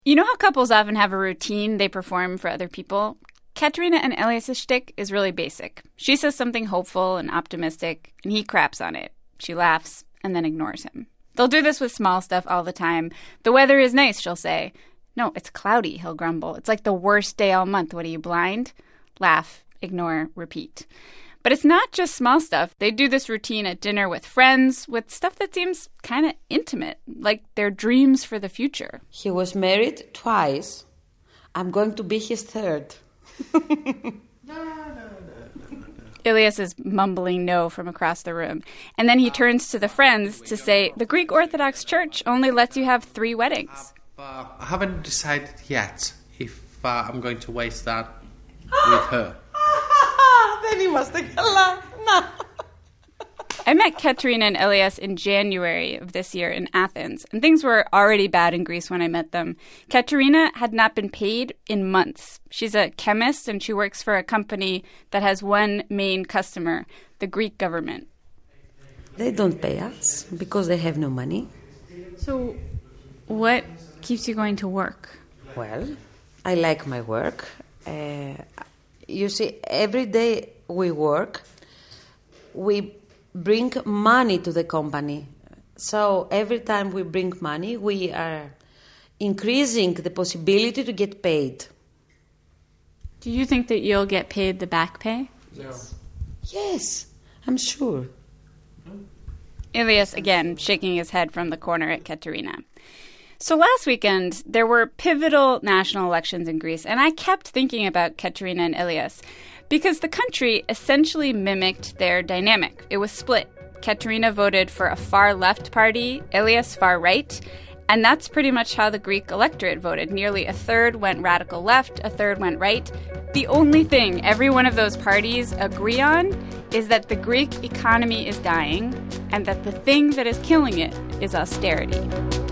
You know how couples often have a routine they perform for other people? Katerina and Elias's shtick is really basic. She says something hopeful and optimistic, and he craps on it. She laughs and then ignores him. They'll do this with small stuff all the time. The weather is nice, she'll say. No, it's cloudy, he'll grumble. It's like the worst day all month. What are you, blind? Laugh, ignore, repeat. But it's not just small stuff. They do this routine at dinner with friends, with stuff that seems kind of intimate, like their dreams for the future. He was married twice. I'm going to be his third. Ilias is mumbling no from across the room. And then he turns to the friends to say, the Greek Orthodox Church only lets you have 3 weddings. I haven't decided yet if I'm going to waste that with her. I met Katerina and Elias in January of this year in Athens, and things were already bad in Greece when I met them. Katerina had not been paid in months. She's a chemist, and she works for a company that has one main customer, the Greek government. They don't pay us because they have no money. So what keeps you going to work? Well, I like my work. You see, every day we work, we bring money to the company. So every time we bring money, we are increasing the possibility to get paid. Do you think that you'll get paid the back pay? No. Yes, I'm sure. Ilias, again, shaking his head from the corner at Katerina. So last weekend, there were pivotal national elections in Greece, and I kept thinking about Katerina and Ilias because the country essentially mimicked their dynamic. It was split. Katerina voted for a far-left party, Ilias far-right, and that's pretty much how the Greek electorate voted. Nearly a third went radical left, a third went right. The only thing every one of those parties agree on is that the Greek economy is dying and that the thing that is killing it is austerity.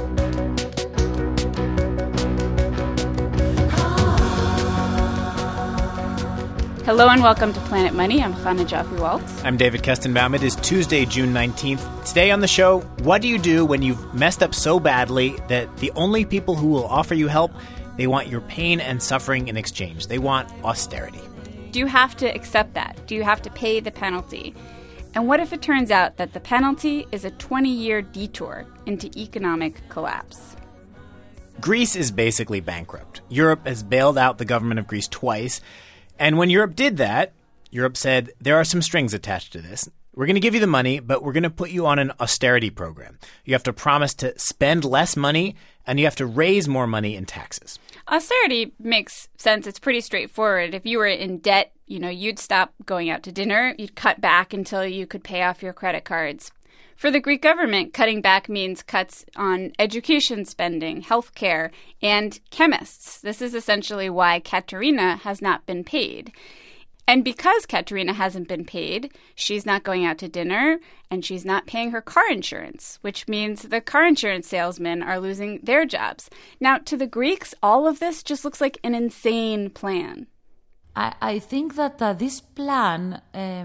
Hello and welcome to Planet Money. I'm Chana Joffe-Walt. I'm David Kestenbaum. It is Tuesday, June 19th. Today on the show, what do you do when you've messed up so badly that the only people who will offer you help, they want your pain and suffering in exchange? They want austerity. Do you have to accept that? Do you have to pay the penalty? And what if it turns out that the penalty is a 20-year detour into economic collapse? Greece is basically bankrupt. Europe has bailed out the government of Greece twice. And when Europe did that, Europe said, there are some strings attached to this. We're going to give you the money, but we're going to put you on an austerity program. You have to promise to spend less money, and you have to raise more money in taxes. Austerity makes sense. It's pretty straightforward. If you were in debt, you'd stop going out to dinner. You'd cut back until you could pay off your credit cards. For the Greek government, cutting back means cuts on education spending, healthcare, and chemists. This is essentially why Katerina has not been paid. And because Katerina hasn't been paid, she's not going out to dinner, and she's not paying her car insurance, which means the car insurance salesmen are losing their jobs. Now, to the Greeks, all of this just looks like an insane plan. I think that this plan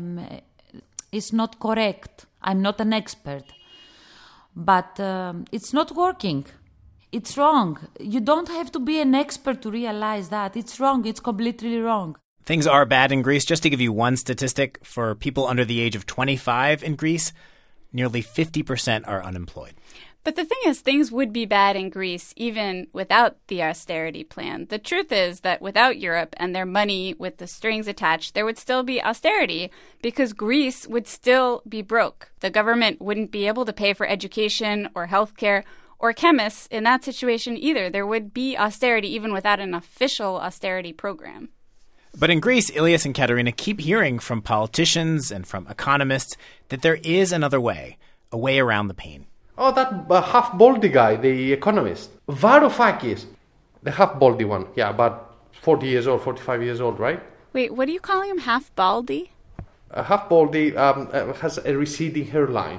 is not correct. I'm not an expert, but it's not working. It's wrong. You don't have to be an expert to realize that. It's wrong. It's completely wrong. Things are bad in Greece. Just to give you one statistic, for people under the age of 25 in Greece, nearly 50% are unemployed. But the thing is, things would be bad in Greece even without the austerity plan. The truth is that without Europe and their money with the strings attached, there would still be austerity because Greece would still be broke. The government wouldn't be able to pay for education or healthcare or chemists in that situation either. There would be austerity even without an official austerity program. But in Greece, Ilias and Katerina keep hearing from politicians and from economists that there is another way, a way around the pain. Oh, that half-baldy guy, the economist. Varoufakis. The half-baldy one. Yeah, about 40 years old, 45 years old, right? Wait, what are you calling him? Half-baldy? Half-baldy has a receding hairline.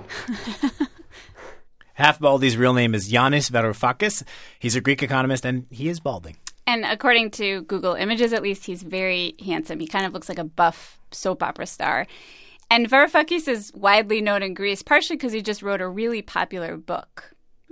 Half-baldy's real name is Yanis Varoufakis. He's a Greek economist, and he is balding. And according to Google Images, at least, he's very handsome. He kind of looks like a buff soap opera star. And Varoufakis is widely known in Greece, partially because he just wrote a really popular book.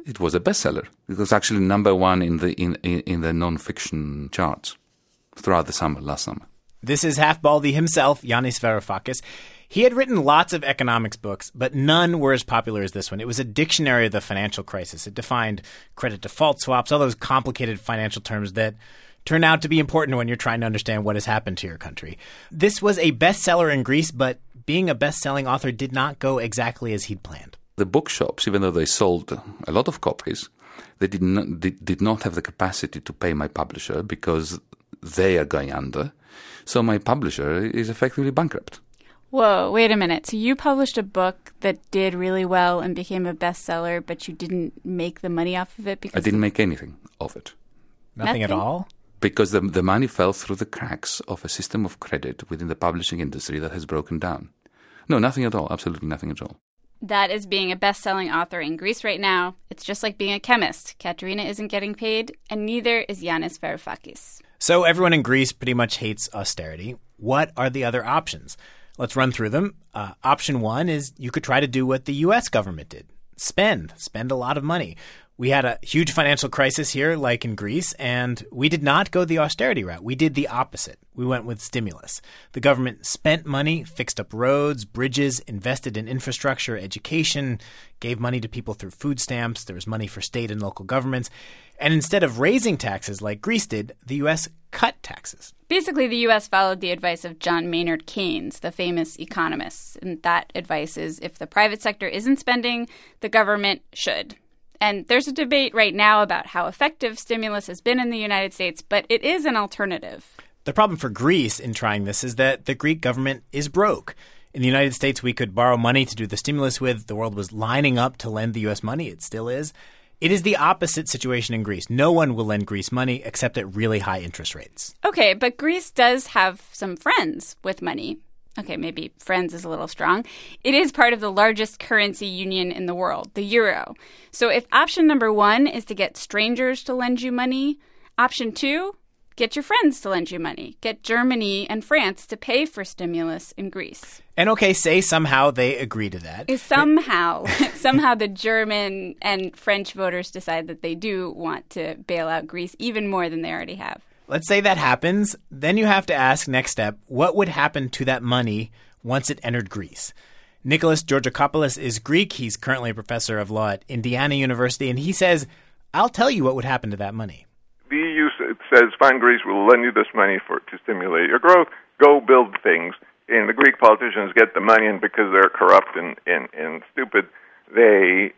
It was a bestseller. It was actually number one in the non-fiction charts throughout the summer, last summer. This is Half-Baldy himself, Yanis Varoufakis. He had written lots of economics books, but none were as popular as this one. It was a dictionary of the financial crisis. It defined credit default swaps, all those complicated financial terms that turn out to be important when you're trying to understand what has happened to your country. This was a bestseller in Greece, but being a best-selling author did not go exactly as he'd planned. The bookshops, even though they sold a lot of copies, they did not have the capacity to pay my publisher because they are going under. So my publisher is effectively bankrupt. Whoa, wait a minute. So you published a book that did really well and became a bestseller, but you didn't make the money off of it? Because I didn't make anything of it. Nothing at all? Because the money fell through the cracks of a system of credit within the publishing industry that has broken down. No, nothing at all. Absolutely nothing at all. That is being a best-selling author in Greece right now. It's just like being a chemist. Katerina isn't getting paid, and neither is Yanis Varoufakis. So everyone in Greece pretty much hates austerity. What are the other options? Let's run through them. Option one is you could try to do what the U.S. government did. Spend a lot of money. We had a huge financial crisis here, like in Greece, and we did not go the austerity route. We did the opposite. We went with stimulus. The government spent money, fixed up roads, bridges, invested in infrastructure, education, gave money to people through food stamps. There was money for state and local governments. And instead of raising taxes like Greece did, the U.S. cut taxes. Basically, the U.S. followed the advice of John Maynard Keynes, the famous economist. And that advice is if the private sector isn't spending, the government should. And there's a debate right now about how effective stimulus has been in the United States, but it is an alternative. The problem for Greece in trying this is that the Greek government is broke. In the United States, we could borrow money to do the stimulus with. The world was lining up to lend the U.S. money. It still is. It is the opposite situation in Greece. No one will lend Greece money except at really high interest rates. Okay, but Greece does have some friends with money. Okay, maybe friends is a little strong. It is part of the largest currency union in the world, the euro. So if option number one is to get strangers to lend you money, option two, get your friends to lend you money. Get Germany and France to pay for stimulus in Greece. And okay, say somehow they agree to that. Somehow the German and French voters decide that they do want to bail out Greece even more than they already have. Let's say that happens. Then you have to ask, next step, what would happen to that money once it entered Greece? Nicholas Georgakopoulos is Greek. He's currently a professor of law at Indiana University, and he says, I'll tell you what would happen to that money. The EU says, fine, Greece will lend you this money to stimulate your growth. Go build things. And the Greek politicians get the money, and because they're corrupt and stupid, they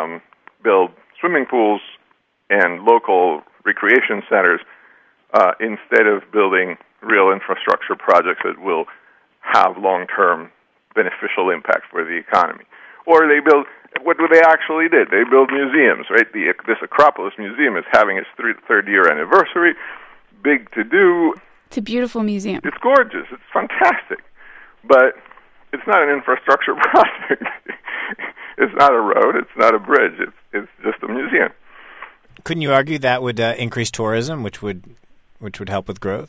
build swimming pools and local recreation centers instead of building real infrastructure projects that will have long-term beneficial impact for the economy. Or they build, what they actually did? They build museums, right? This Acropolis Museum is having its third year anniversary, big to do. It's a beautiful museum. It's gorgeous. It's fantastic. But it's not an infrastructure project. It's not a road. It's not a bridge. It's just a museum. Couldn't you argue that would increase tourism, which would help with growth?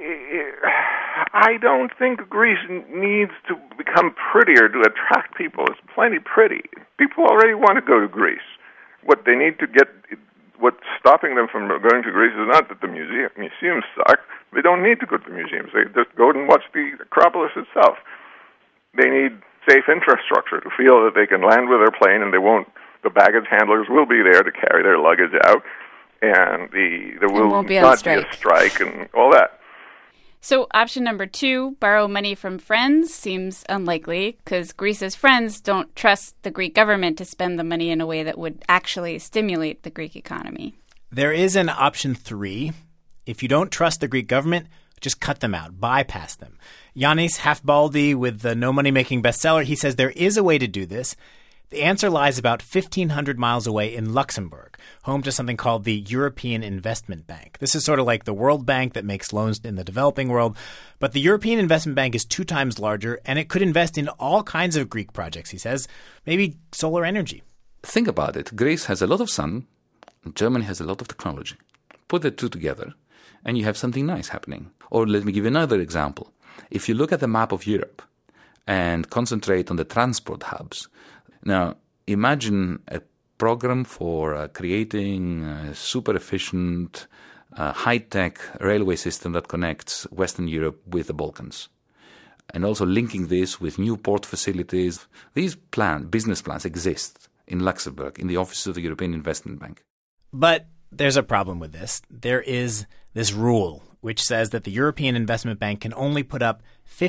I don't think Greece needs to become prettier to attract people. It's plenty pretty. People already want to go to Greece. What they need to get, what's stopping them from going to Greece is not that the museums suck. They don't need to go to the museums. They just go and watch the Acropolis itself. They need safe infrastructure to feel that they can land with their plane and the baggage handlers will be there to carry their luggage out, and there will not be a strike and all that. So option number two, borrow money from friends, seems unlikely because Greece's friends don't trust the Greek government to spend the money in a way that would actually stimulate the Greek economy. There is an option three. If you don't trust the Greek government, just cut them out, bypass them. Yanis Half-Baldy with the No Money Making bestseller, he says there is a way to do this. The answer lies about 1,500 miles away in Luxembourg, home to something called the European Investment Bank. This is sort of like the World Bank that makes loans in the developing world, but the European Investment Bank is 2 times larger, and it could invest in all kinds of Greek projects, he says, maybe solar energy. Think about it. Greece has a lot of sun, and Germany has a lot of technology. Put the two together, and you have something nice happening. Or let me give you another example. If you look at the map of Europe and concentrate on the transport hubs, now imagine a program for creating a super efficient, high-tech railway system that connects Western Europe with the Balkans. And also linking this with new port facilities. These business plans exist in Luxembourg, in the offices of the European Investment Bank. But there's a problem with this. There is this rule which says that the European Investment Bank can only put up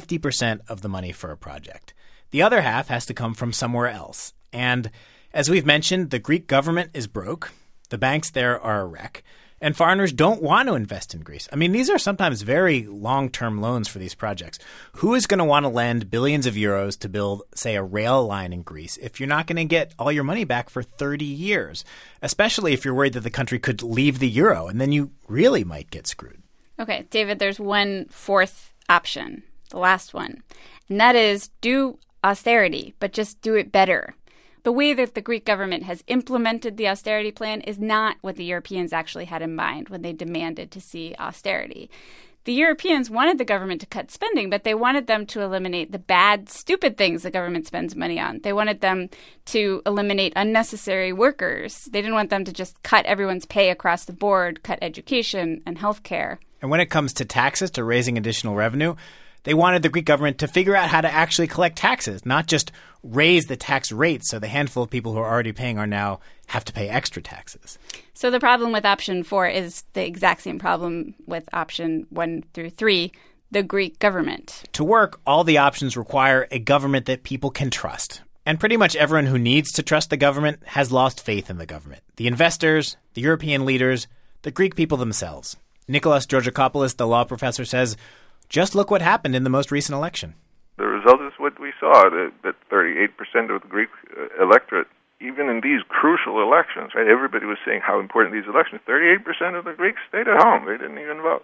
50% of the money for a project. The other half has to come from somewhere else. And as we've mentioned, the Greek government is broke. The banks there are a wreck. And foreigners don't want to invest in Greece. I mean, these are sometimes very long-term loans for these projects. Who is going to want to lend billions of euros to build, say, a rail line in Greece if you're not going to get all your money back for 30 years, especially if you're worried that the country could leave the euro, and then you really might get screwed? Okay, David, there's one fourth option, the last one, and that is do austerity, but just do it better. The way that the Greek government has implemented the austerity plan is not what the Europeans actually had in mind when they demanded to see austerity. The Europeans wanted the government to cut spending, but they wanted them to eliminate the bad, stupid things the government spends money on. They wanted them to eliminate unnecessary workers. They didn't want them to just cut everyone's pay across the board, cut education and healthcare. And when it comes to taxes, to raising additional revenue, they wanted the Greek government to figure out how to actually collect taxes, not just raise the tax rates so the handful of people who are already paying are now have to pay extra taxes. So the problem with option 4 is the exact same problem with option 1 through 3, the Greek government. To work, all the options require a government that people can trust. And pretty much everyone who needs to trust the government has lost faith in the government. The investors, the European leaders, the Greek people themselves. Nicholas Georgakopoulos, the law professor, says, just look what happened in the most recent election. The result is what we saw, that 38% of the Greek electorate, even in these crucial elections, right? Everybody was saying how important these elections. 38% of the Greeks stayed at home. They didn't even vote.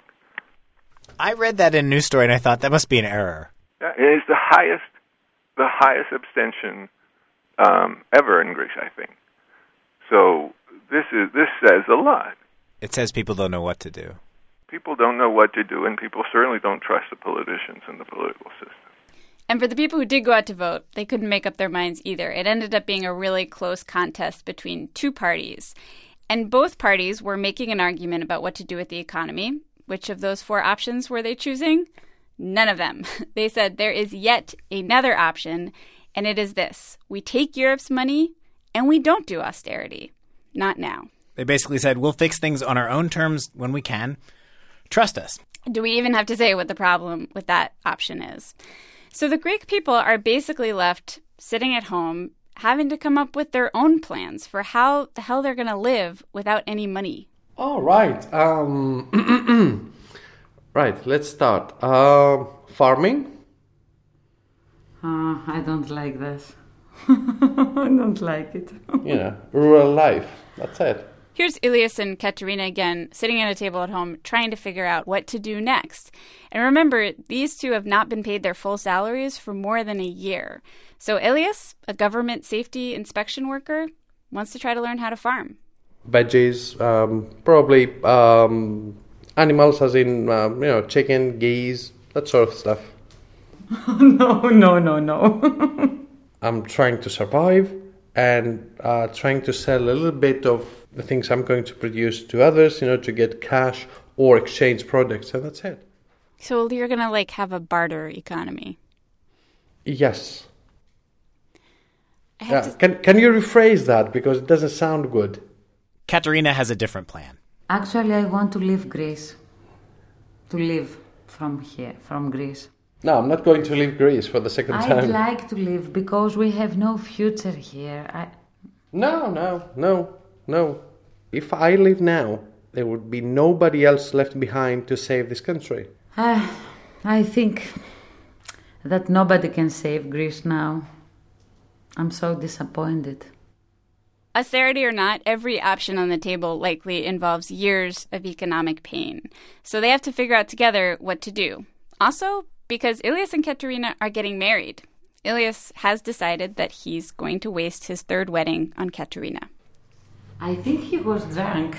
I read that in a news story, and I thought that must be an error. Yeah, and it's the highest abstention ever in Greece, I think. So this says a lot. It says people don't know what to do. People don't know what to do, and people certainly don't trust the politicians and the political system. And for the people who did go out to vote, they couldn't make up their minds either. It ended up being a really close contest between two parties. And both parties were making an argument about what to do with the economy. Which of those 4 options were they choosing? None of them. They said there is yet another option, and it is this. We take Europe's money, and we don't do austerity. Not now. They basically said, we'll fix things on our own terms when we can. Trust us. Do we even have to say what the problem with that option is? So the Greek people are basically left sitting at home having to come up with their own plans for how the hell they're going to live without any money. All right. Right, let's start. Farming? I don't like this. I don't like it. Rural life. That's it. Here's Ilias and Katerina again, sitting at a table at home, trying to figure out what to do next. And remember, these two have not been paid their full salaries for more than a year. So Ilias, a government safety inspection worker, wants to try to learn how to farm. Veggies, probably animals as in, chicken, geese, that sort of stuff. No. I'm trying to survive and trying to sell a little bit of the things I'm going to produce to others, to get cash or exchange products, and that's it. So you're going to, have a barter economy? Yes. Can you rephrase that? Because it doesn't sound good. Katerina has a different plan. Actually, I want to leave Greece. To leave from here, from Greece. No, I'm not going to leave Greece for the second time. I'd like to leave because we have no future here. No. If I leave now, there would be nobody else left behind to save this country. I think that nobody can save Greece now. I'm so disappointed. Austerity or not, every option on the table likely involves years of economic pain. So they have to figure out together what to do. Also, because Ilias and Katerina are getting married. Ilias has decided that he's going to waste his 3rd wedding on Katerina. I think he was drunk.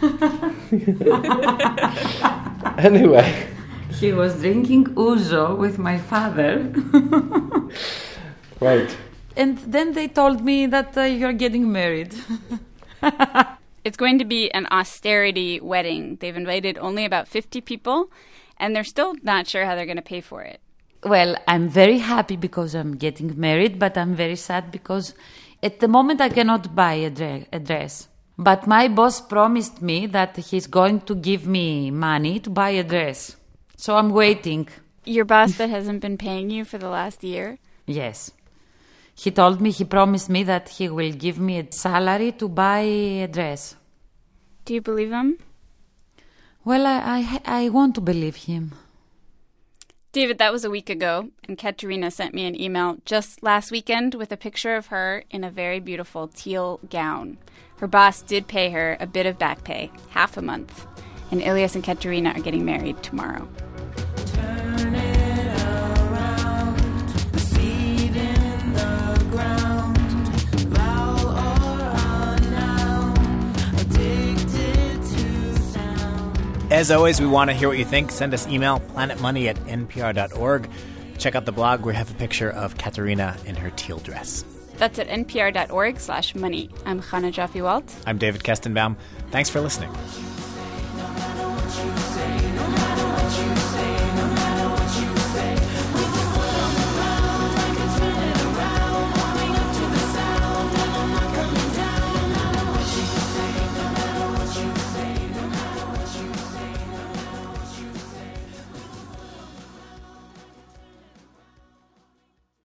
Anyway. He was drinking ouzo with my father. Right. And then they told me that you're getting married. It's going to be an austerity wedding. They've invited only about 50 people, and they're still not sure how they're going to pay for it. Well, I'm very happy because I'm getting married, but I'm very sad because at the moment I cannot buy a dress. But my boss promised me that he's going to give me money to buy a dress. So I'm waiting. Your boss that hasn't been paying you for the last year? Yes. He promised me that he will give me a salary to buy a dress. Do you believe him? Well, I want to believe him. David, that was a week ago, and Katerina sent me an email just last weekend with a picture of her in a very beautiful teal gown. Her boss did pay her a bit of back pay, half a month, and Ilias and Katerina are getting married tomorrow. As always, we want to hear what you think. Send us email, planetmoney@npr.org. Check out the blog where we have a picture of Katerina in her teal dress. That's at npr.org/money. I'm Chana Joffe-Walt. I'm David Kestenbaum. Thanks for listening.